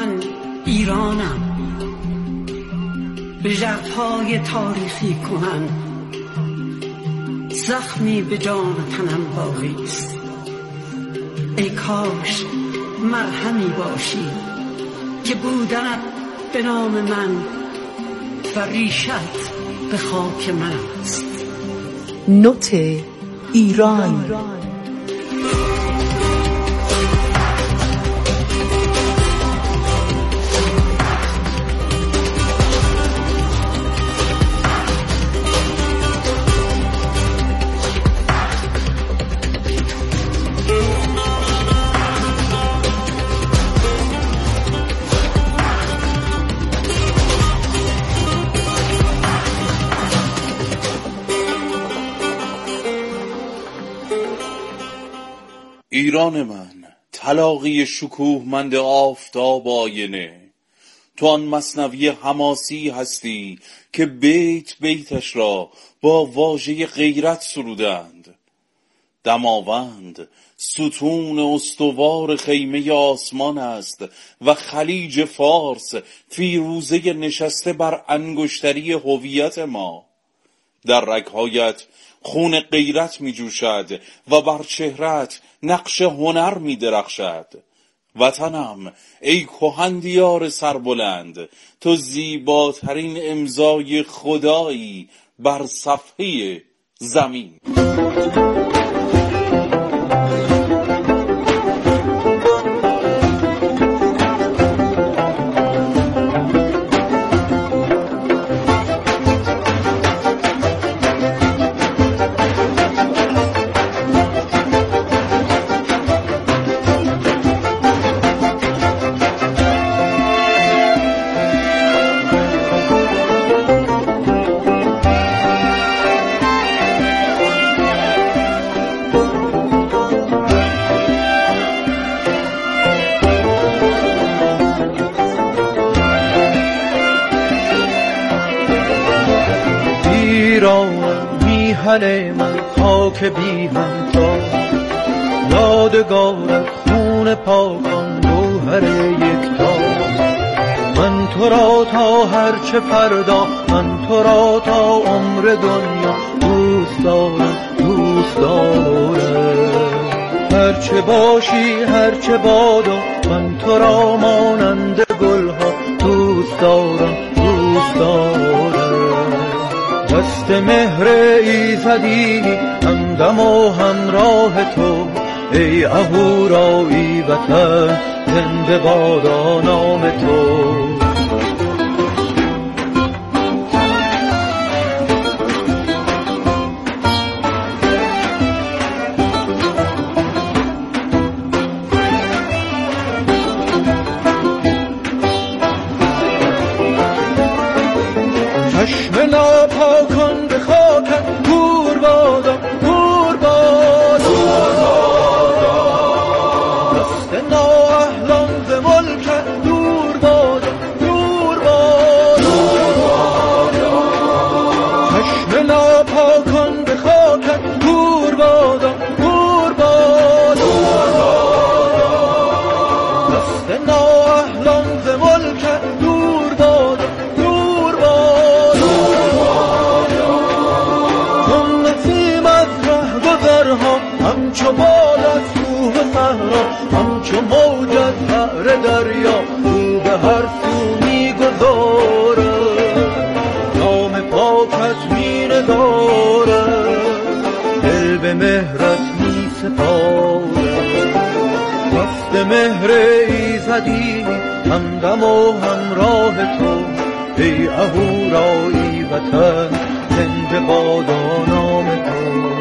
من ایرانم، به ژرفای تاریخی کنن زخمی به جان تنم باقی است. ای کاش مرهمی باشی که بودنت به نام من و ریشت به خاک من است. نوت ایران. ایران من، تلاقی شکوهمند آفتاب آینه، تو آن مثنوی حماسی هستی که بیت بیتش را با واژه غیرت سرودند. دماوند ستون استوار خیمه آسمان است و خلیج فارس فیروزه نشسته بر انگشتری هویت ما. در رگ‌هایت خون غیرت می جوشد و بر چهرت نقش هنر می درخشد. وطنم ای کهندیار سربلند، تو زیباترین امضای خدایی بر صفحه زمین. میهن من خاک بی همتا، یادگارت خون پاکان گوهر یکتا. من تو را تا هرچه فردا، من تو را تا عمر دنیا دوست دارم، دوست دارم. هرچه باشی هرچه بادا، من تو را مانند گلها دوست دارم، دوست دارم. دست مهر ایزدی همدم و همراه تو، ای اهورایی وطن زنده بادا نام تو. چشم ناپاکان به خاکت دور بادا، دور بادا. دست نااهلان ز ملکت دور بادا، دور بادا. چشم ناپاکان به خاکت دور بادا، دور بادا. دست نااهلان ز ملکت دور بادا، دور بادا. همچو بال از کوه صحرا، همچو موج از بحر دریا، رو به هر سو می گذاره، نام پاکت می نگاره، دل به مهرت می سپاره. دست مهر ایزدی همدم و همراه تو، ای اهورایی وطن زنده بادا نام تو.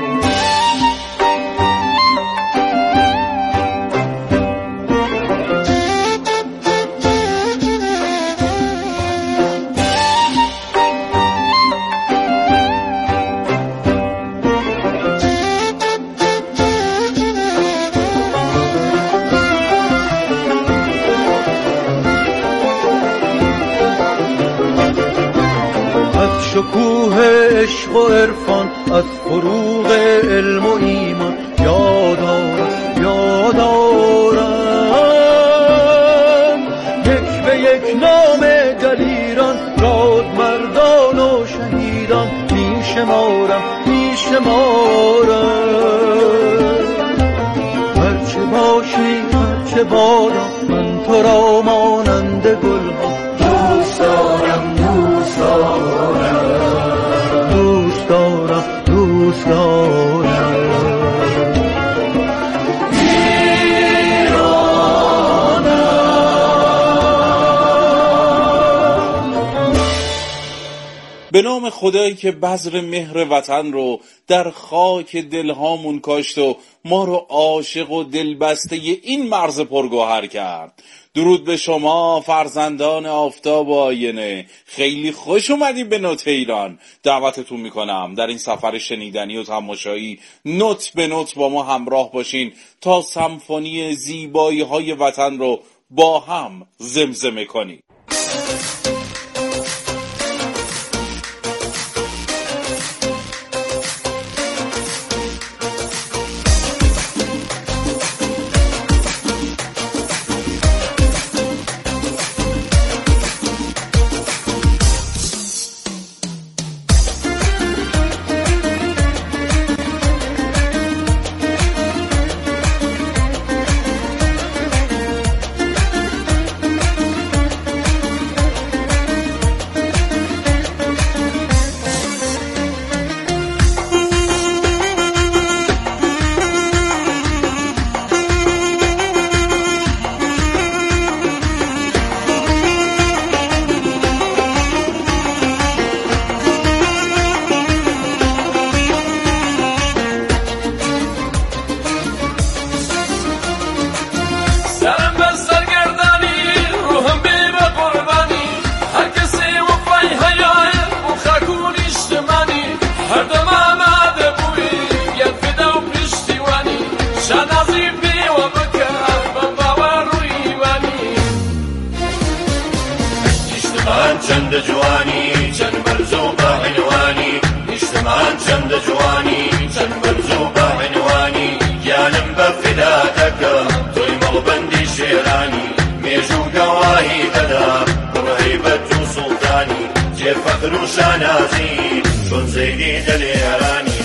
شکوه عشق و عرفان از فروغ علم و ایمان یادارم، یادارم. یک یک نام دلیران راد مردان و شهیدان میشمارم هرچه باشی هرچه بارم من تو را مانند گل ها دوست دارم به نام خدایی که بذر مهر وطن رو در خاک دلهامون کاشت و ما رو عاشق و دلبسته این مرز پرگوهر کرد. درود به شما فرزندان آفتاب و آینه، خیلی خوش اومدی به نوت ایران. دعوتتون میکنم در این سفر شنیدنی و تماشایی نوت به نوت با ما همراه باشین تا سمفونی زیبایی های وطن رو با هم زمزمه کنیم. چند جوانی چند برزو با عنوانی اجتماعان چند جوانی چند برزو با عنوانی گیانم بفدادك توی مغبندی شیرانی میجو گواهی ددا برهیبت و سلطانی جه فخر و شانازی چون زیدی دلیرانی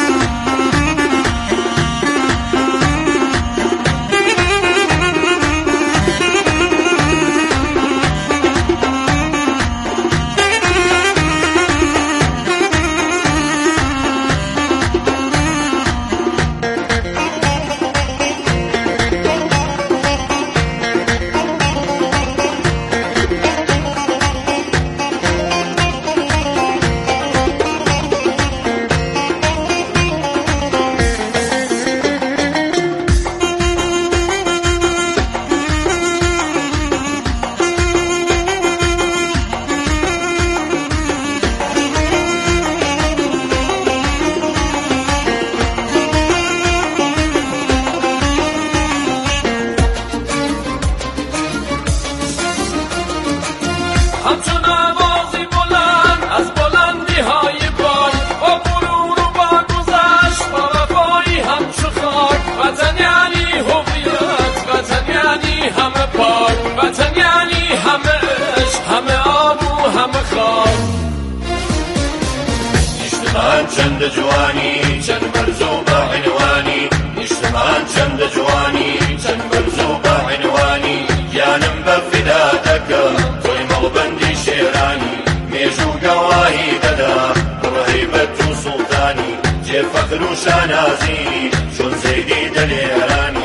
چند جوانی چند برزو با عنوانی اجتماعان چند جوانی چند برزو با عنوانی گیانم بفدادك توی مغبندی شیرانی میجو گواهی ددا برهیبت و سلطانی جه فخر و شانازی چون زیدی دلیرانی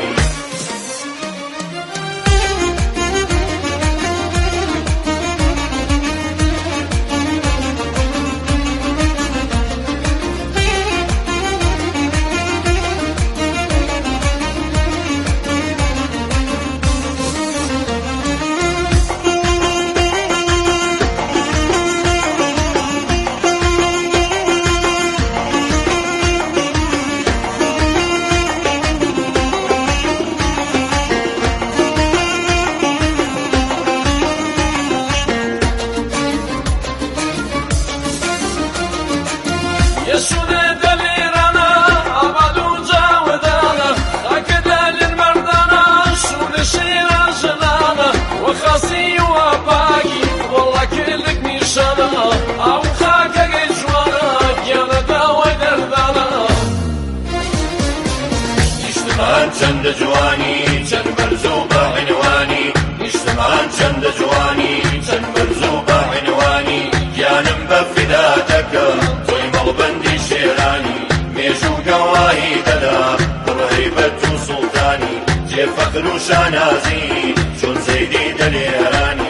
جواني چەند بەرزوو بە عنوانی گیانم بە فداتەکە تۆی مەڵبەندی شێرانی مێژوو گەواهی دەدا بڕهەیبەت و سوڵتانی جێ فەخر و شانازی چۆن زەیدی دەلێرانی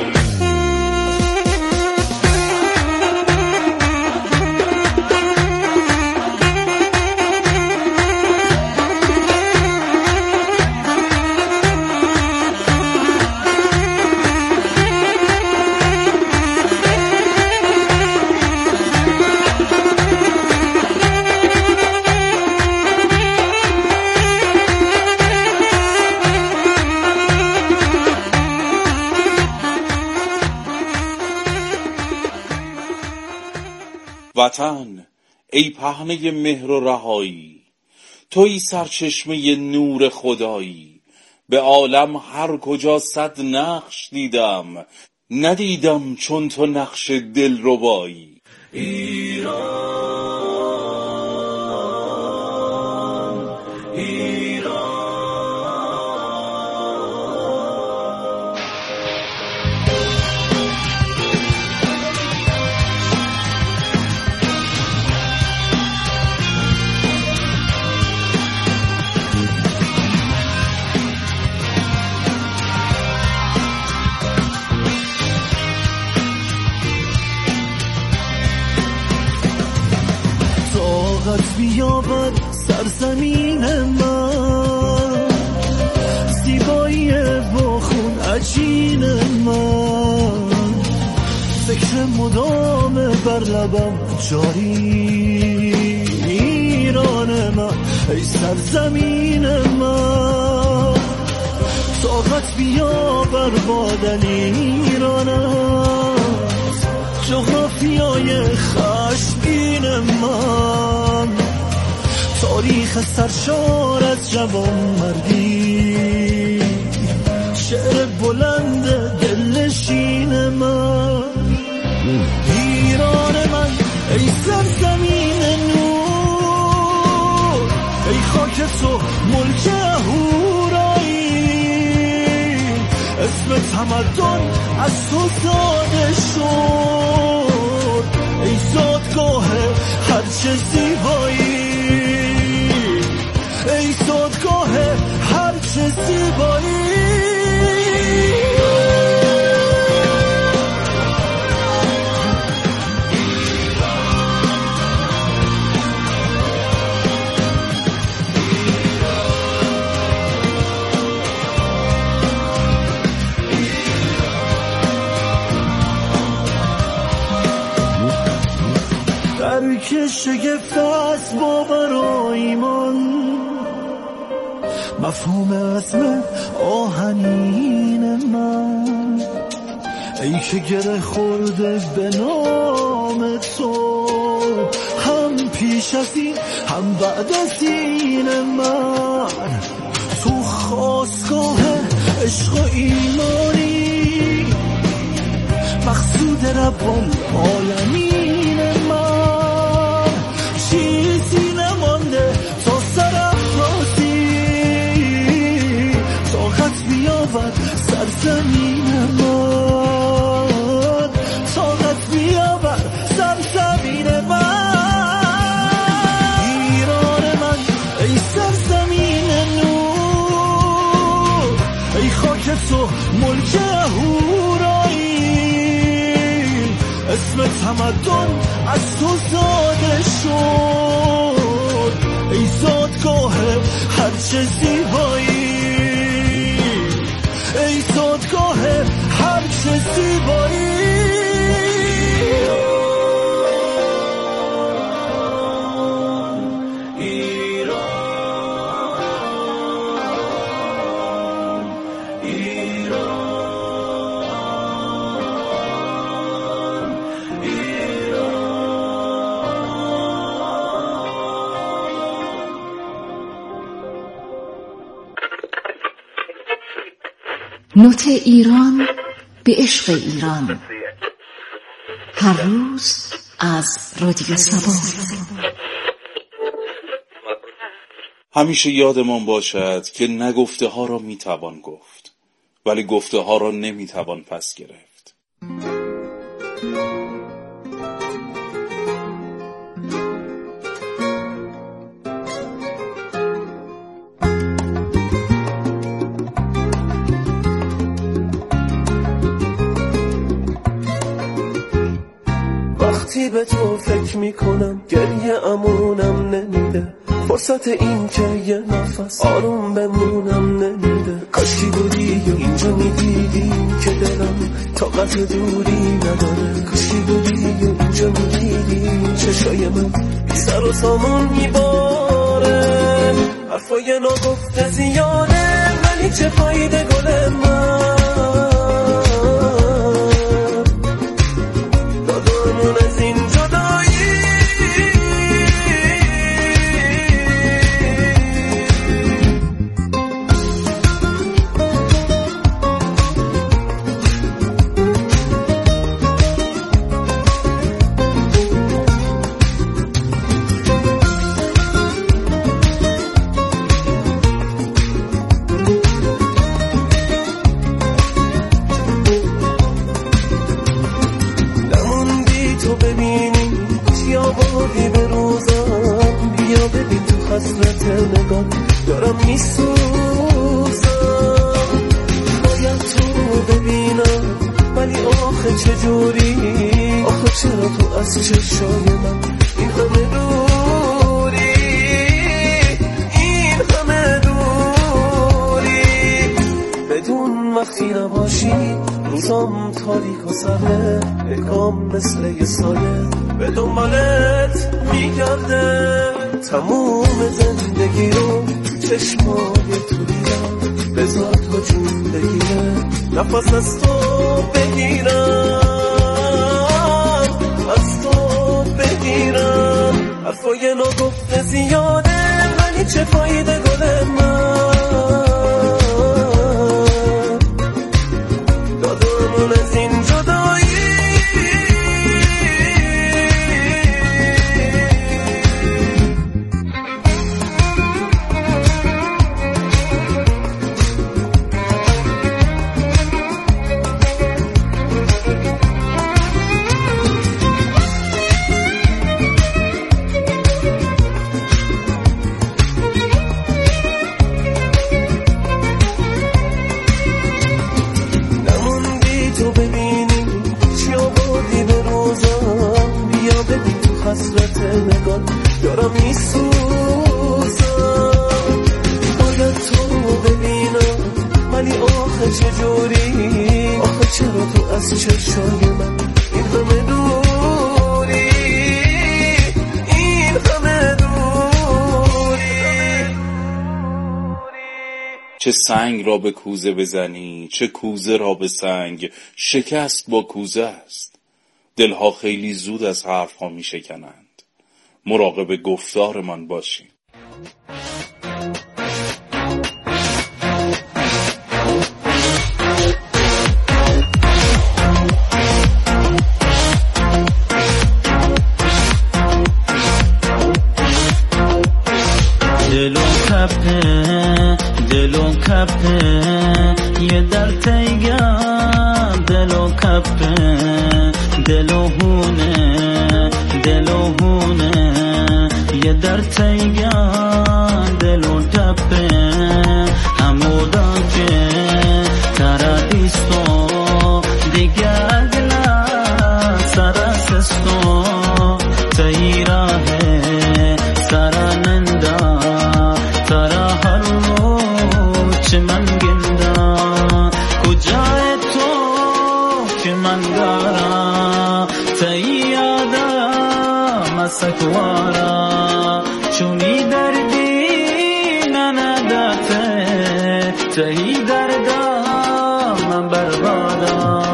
وطن ای پهنه مهر و رهایی، توی سرچشمه نور خدایی. به عالم هر کجا صد نقش دیدم، ندیدم چون تو نقش دلربایی. ایران ایران بیابد سرزمین من، زیبایی با خون عجین من، فکر مدام بر لبم جاری. ایران من ای سرزمین من، طاقت بیابر بادن ایرانت، جغرافیای خشمگین من، تاریخ سرشار از جوانمردی، شعر بلند دلنشین من. ایران من ای سرزمین نور، ای خاک تو ملک اهورایی، اسم تمدن از تو زاده شد، ای زادگاه هرچه زیبایی، ای زادگاه هرچه زیبایی. درک شگفت از باور و ایمان، مفهوم عزم آهنین من، ای که گره خورده به نام تو، هم پیش از این هم بعد از این من، تو خواستگاه عشق و ایمانی، مقصود رب العالمین من، چیزی نمانده تا سرافرازی، طاقت بیاور سرزمین من، طاقت بیاور سرزمین من. ایران من ای سرزمین نور، ای خاک تو ملک اهورایی، اسم تمدن از تو زاده شد، ای زادگاه هرچه زیبایی، ای زادگاه هرچه زیبایی. نوت ایران به عشق ایران، هر روز از رادیو صبا. همیشه یادمان باشد که نگفته ها را میتوان گفت ولی گفته ها را نمیتوان پس گرفت. وقتی به تو فکر میکنم گریه امونم نمیده، فرصت این که یه نفس آروم بمونم نمیده. کاشکی بودی و اینجا میدیدی که دلم طاقت دوری نداره، کاشکی بودی و اینجا میدیدی چشای من بی سر و سامان میباره. حرفای ناگفته زیاده ولی چه فایده گل من، دادمون از این جدایی. حسرت نگاه دارم میسوزم، باید تو ببینم ولی آخه چجوری، آخه چرا تو از چشای من این همه دوری، این همه دوری. بدون وقتی نباشی روزام تاریک و سره، اگام مثل یه سایه به دنبالت میگرده. تموم زندگی رو چشمای تو دیدم، بذار تو جون بگیره نفس از تو بگیرم، از تو بگیرم. حرفای ناگفته زیاده ولی چه فایده گل من، دادمون از این جدایی. حسرت نگاه دارم میسوزم، باید تو ببینم ولی آخه چجوری، آخه چرا تو از چشای من این همه دوری، این همه دوری. چه سنگ را به کوزه بزنی، چه کوزه را به سنگ، شکست با کوزه است. دلها خیلی زود از حرفها می شکنند. مراقب گفتار من باشیم. دلو کپه یه در تیگم، دلو کپه دلو هونه یه در تیگم، دلو کپه همودا که ترادیستو دیگه اگلا سرسستو تیراه سرانندا ترا هر روز من گندا کجای تو که من دارم تیادا مسکوارا چونی دردی ننداته تهی دردا من بربادا.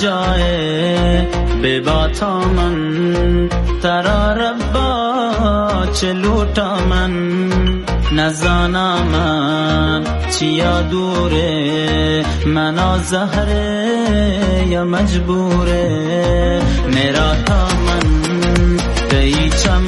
کجای بباتا من ترا ربا چه لوٹا من نزانا من چیا دوره منا زهره یا مجبوره میرا تا من تهی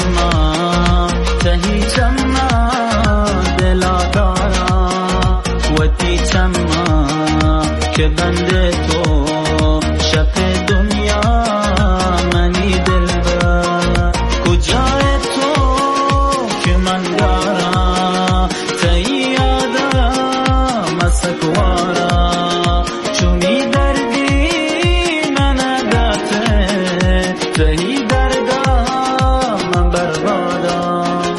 چما دلا دارا و تی چما که بنده تو شب دنیا منی دلبر کجای تو که من دارا تهی یادم مسکوارا چونی دردی من عدته تهی دردم من بربادا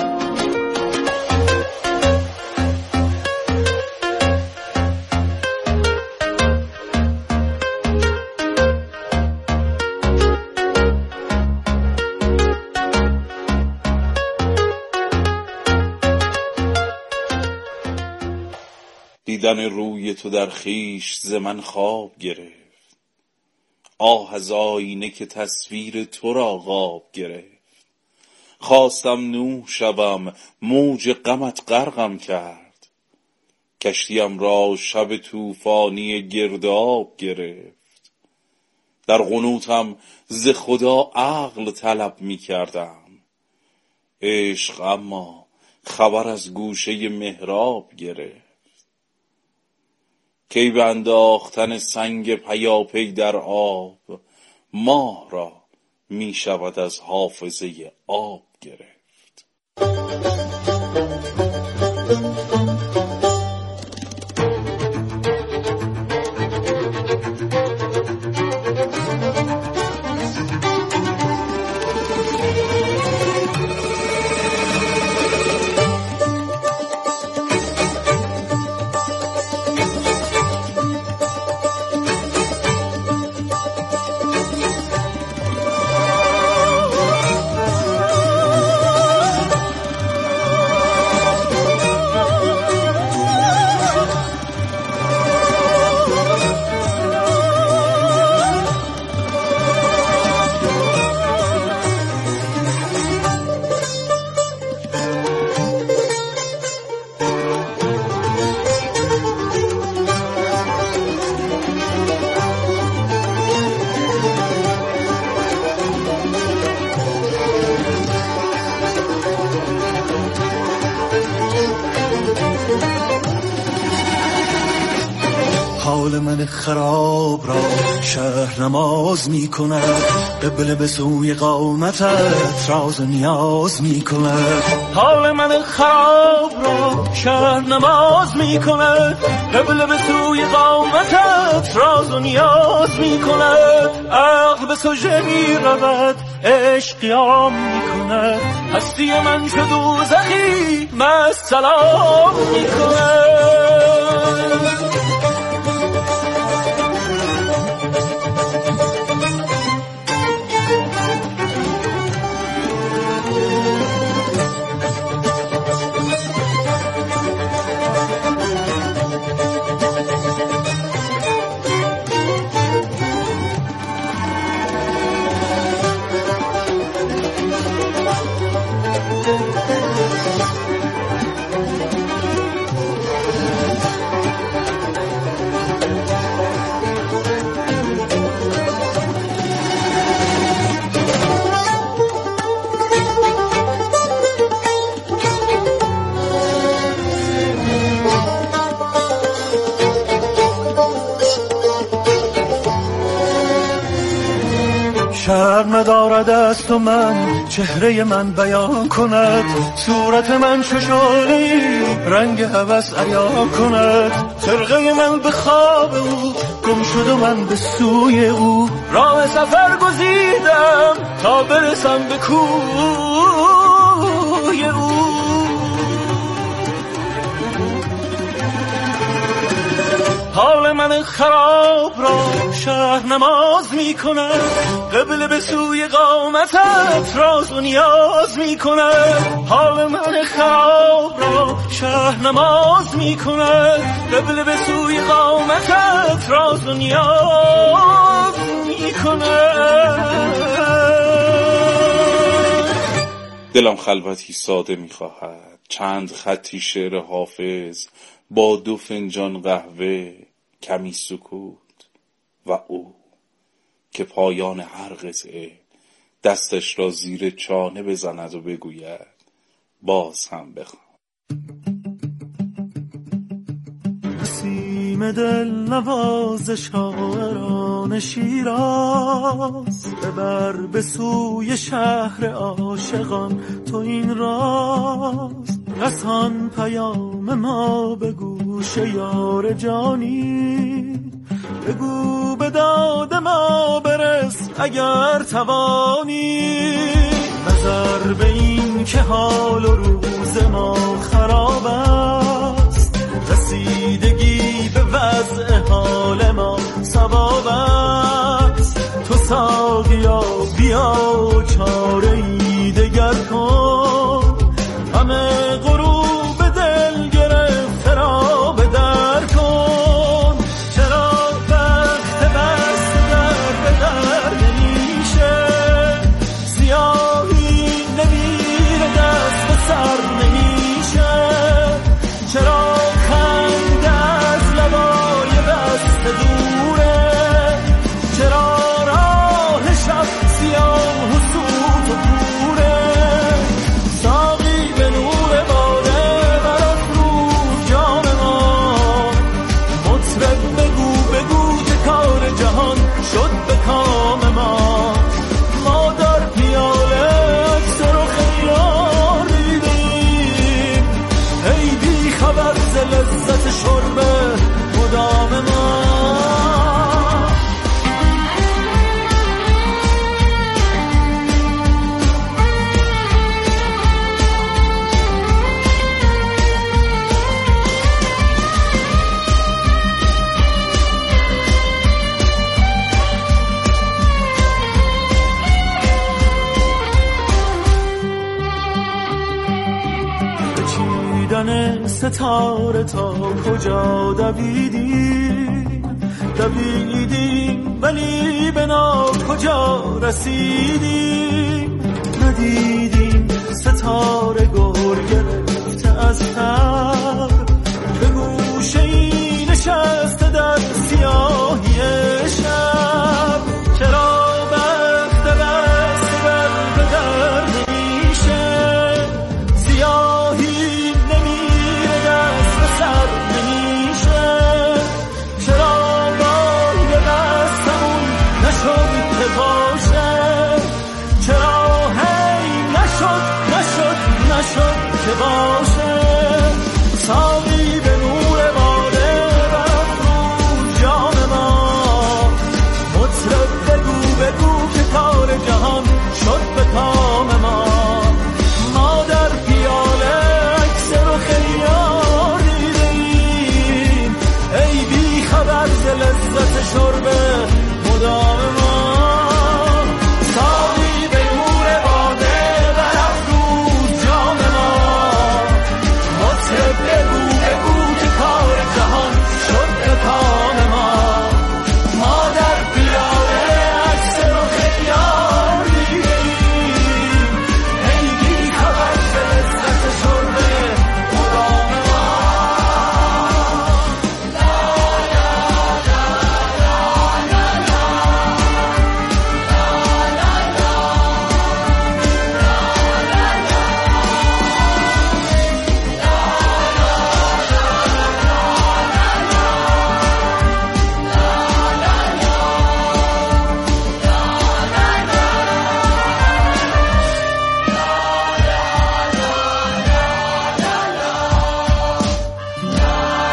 دیدن روی تو در خیش ز من خواب گرفت آه از آینه که تصویر تو را غاب گرفت خواستم نوح شوم موج غمت غرقم کرد کشتیم را شب طوفانی گرداب گرفت در قنوتم ز خدا عقل طلب می کردم عشق اما خبر از گوشه محراب گرفت کی به انداختن سنگ پیاپی در آب ماه را می شود از حافظه آب گرفت حال من خراب را شهر نماز می کند قبله به سوی قامتت راز و نیاز می کند حال من خراب را شهر نماز می کند قبله به سوی قامتت راز و نیاز می کند عقل به سجده می رود عشق قیام می کند هستی من شد دوزخی مست سلام می کند شرم دارد از تو من چهره من بیان کند صورت من ششانه رنگ هوس عیان کند خرقه من به خواب او گم شد و من به سوی او راه سفر گزیدم تا برسم به کوی او حال حال من خراب را شهر نماز میکنه، قبله به سوی قامتت راز و نیاز میکنه. حال من خراب را شهر نماز میکنه، قبله به سوی قامتت راز و نیاز میکنه. دلم خلوتی ساده میخواهد، چند خطی شعر حافظ با 2 فنجان قهوه، کمی سکوت و او که پایان هر قطعه دستش را زیر چانه بزند و بگوید باز هم بخوام. نسیم دل نواز شاعران شیراز، ببر به سوی شهر عاشقان تو این راز. رسان پیام ما به گوش یار جانی، بگو به داد ما برس اگر توانی. نظر به این که حال و روز ما خراب است، رسیدگی به وضع حال ما ثواب است. تو ساقیا بیا چاره ای دگر کن، همه غروب دل گرفته را به در کن. چرا وقت بست در به در نمیشه، سیاهی نمیره دست به سر نمیشه. چرا خنده از لبای بسته دوره، چرا راه شب سیاه و سوت و کوره. ساقی به نور باده برافروز جام ما، مطرب بگو که کار جهان شد به کام ما. ما در پیاله اکثر و خیار دیدیم، ای بی خبر ز لذت شرب مدام ما. چیدن ستاره تا کجا دویدیم ولی به کجا رسیدیم. ندیدیم ستاره گور گرفته از تر،